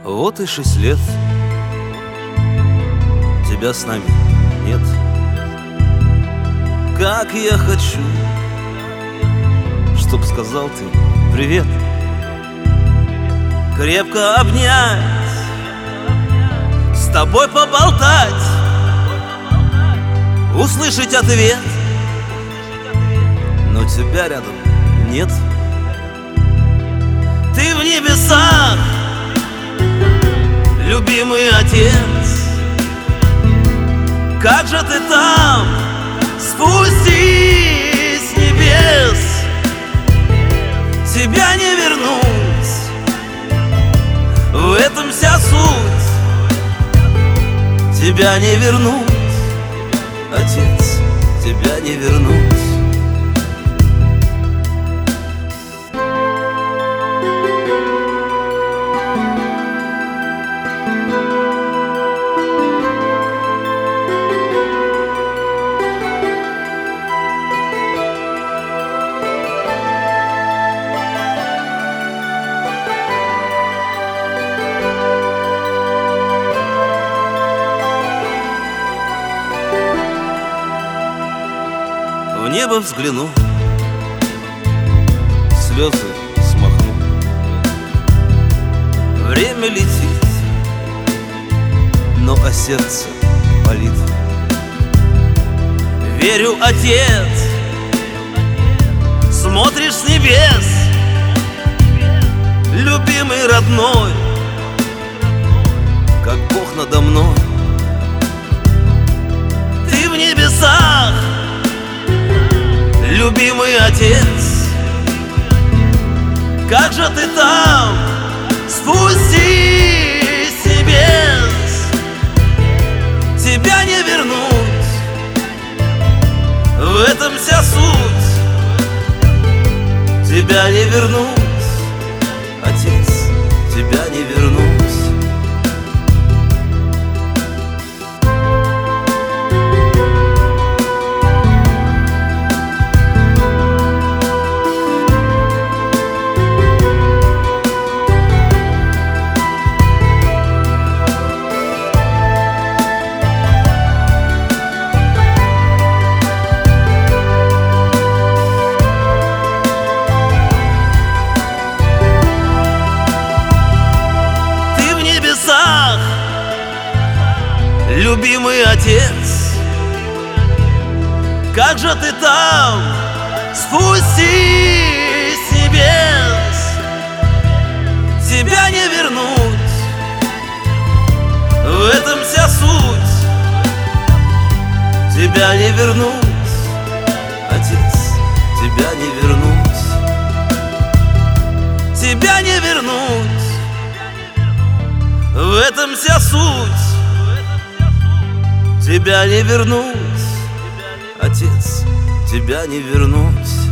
Вот и 6 лет тебя с нами нет. Как я хочу, чтоб сказал ты привет. Крепко обнять, с тобой поболтать, услышать ответ. Но тебя рядом нет. Ты в небесах, любимый отец. Как же ты там, спустись с небес. Тебя не вернуть, в этом вся суть. Тебя не вернуть, отец, тебя не вернуть. В небо взгляну, слезы смахну. Время летит, но сердце болит. Верю, отец, смотришь с небес, любимый, родной, как Бог надо мной. Ты в небесах, любимый отец. Как же ты там, спустись с небес. Тебя не вернуть, в этом вся суть. Тебя не вернуть, отец, тебя не вернуть. Любимый отец, как же ты там, спустись с небес. Тебя не вернуть, в этом вся суть. Тебя не вернуть, отец, тебя не вернуть. Тебя не вернуть, в этом вся суть. Тебя не вернуть, отец, тебя не вернуть.